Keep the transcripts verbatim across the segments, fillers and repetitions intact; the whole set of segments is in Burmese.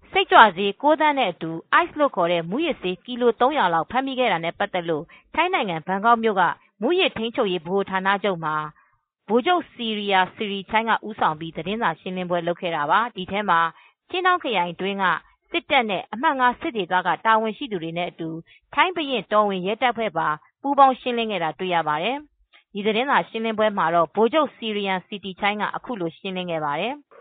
စိတ်ကြွဆေး ၉ သန်းနဲ့အတူ Ice လို့ခေါ်တဲ့မူးယစ်ဆေး ကီလို ၃၀၀ လောက်ဖမ်းမိခဲ့တာနဲ့ပတ်သက်လို့ ထိုင်းနိုင်ငံ ဘန်ကောက်မြို့က မူးယစ်ထိန်းချုပ်ရေးဗဟိုဌာနချုပ်မှာ ဗိုလ်ချုပ် Siria Sirichai က ဦးဆောင်ပြီး သတင်းစာရှင်းလင်းပွဲလုပ်ခဲ့တာပါ။ ဒီထဲမှာ ချင်းဒေါင်းခရိုင်အတွင်းက စစ်တပ်နဲ့ အမှတ် ၅ စစ်ဒေသက တာဝန်ရှိသူတွေနဲ့အတူ ထိုင်းဘုရင့်တော်ဝင်ရဲတပ်ဖွဲ့ပါ ပူးပေါင်းရှင်းလင်းခဲ့တာတွေ့ရပါတယ်။ ဒီသတင်းစာရှင်းလင်းပွဲမှာတော့ ဗိုလ်ချုပ် Siria Sirichai က အခုလိုရှင်းလင်းခဲ့ပါတယ်။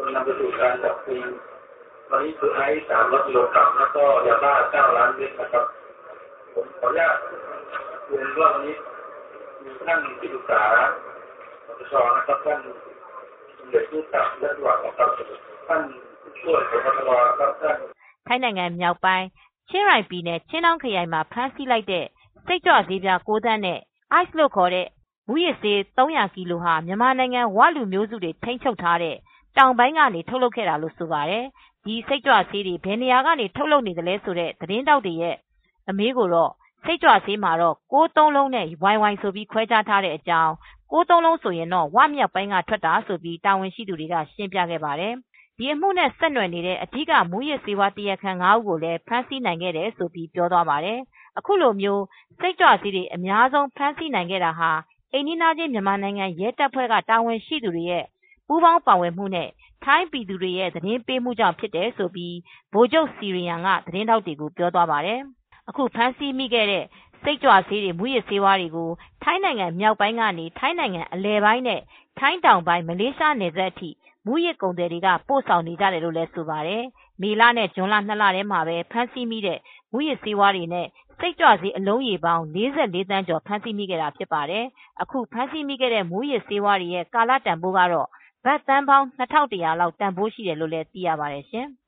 วันนี้คือไอซ์สามรถกิโลกรัมแล้วก็ยาบ้าเก้าล้านเม็ดนะครับผมขออนุญาตเรียนว่าวันนี้มีท่านที่ปรึกษาปปชนะครับท่านสมเด็จพระเจ้าและหลวงนะครับท่านผู้ช่วยพบตรครับท่านထိုင်းနိုင်ငံမြောက်ပိုင်း ချင်းရိုင်ပြည်နယ် ချင်းဒေါင်းခရိုင်မှာဖမ်းဆီးလိုက်တဲ့ စိတ်ကြွဆေးပြား ၉ သန်းနဲ့ Ice လို့ခေါ်တဲ့မူးယစ်ဆေး ၃၀၀ ကီလိုဟာ မြန်မာနိုင်ငံ ဝလူမျိုးစုတွေထိန်းချုပ်ထားတဲ့ တောင်ပိုင်းကနေ ထုတ်လုပ်ခဲ့တာလို့ဆိုပါတယ်။ ဒီစိတ်ကြွဆေးတွေ ဘယ်နေရာကနေ ထုတ်လုပ်နေသလဲဆိုတဲ့ သတင်းထောက်တွေရဲ့အမေးကိုတော့ စိတ်ကြွဆေးမှာတော့ ၉ ၉၉ နဲ့ ဝိုင်ဝိုင်ဆိုပြီး ခွဲခြားထားတဲ့အကြောင်း ၉ ၉၉ ဆိုရင်တော့ ဝမြောက်ပိုင်းကထွက်တာဆိုပြီး တာဝန်ရှိသူတွေက ရှင်းပြခဲ့ပါတယ်။ ဒီအမှုနဲ့ဆက်နွယ်နေတဲ့ အဓိက မူးယစ်ဆေးဝါးတရားခံ ၅ ဦးကိုလည်း ဖမ်းဆီးနိုင်ခဲ့တယ်လို့ပြောသွားပါတယ်။ အခုလိုမျိုး စိတ်ကြွဆေးတွေ အများဆုံးဖမ်းဆီးနိုင်ခဲ့တာဟာ အိမ်နီးချင်းမြန်မာနိုင်ငံရဲတပ်ဖွဲ့က တာဝန်ရှိသူတွေရဲ့ ပူးပေါင်းပါဝင်မှုနဲ့ ထိုင်းပြည်သူတွေရဲ့ သတင်းပေးမှုကြောင့်ဖြစ်တယ်လို့ ဗိုလ်ချုပ် Sirian က သတင်းထောက်တွေကို ပြောသွားပါတယ်။ အခုဖမ်းဆီးမိခဲ့တဲ့ စိတ်ကြွဆေးတွေ မူးယစ်ဆေးတွေကို ထိုင်းနိုင်ငံမြောက်ပိုင်းကနေ ထိုင်းနိုင်ငံအလယ်ပိုင်းနဲ့ ထိုင်းတောင်ပိုင်း မလေးရှားနယ်စပ်အထိ မူးယစ်ကုန်သည်တွေက ပို့ဆောင်နေကြတယ်လို့လည်းဆိုပါတယ်။ မေလနဲ့ ဇွန်လ နှစ်လထဲမှာပဲ ဖမ်းဆီးမိတဲ့ မူးယစ်ဆေးတွေနဲ့ စိတ်ကြွဆေးအလုံးရေပေါင်း ၄၄ သန်းကျော် ဖမ်းဆီးမိခဲ့တာဖြစ်ပါတယ်။ အခုဖမ်းဆီးမိခဲ့တဲ့ မူးယစ်ဆေးဝါးတွေရဲ့ ကာလတန်ဖိုးကတော့ ဘတ်သန်းပေါင်း ၂၁၀၀ လောက်တန်ဖိုးရှိတယ်လို့လည်း သိရပါတယ်ရှင်။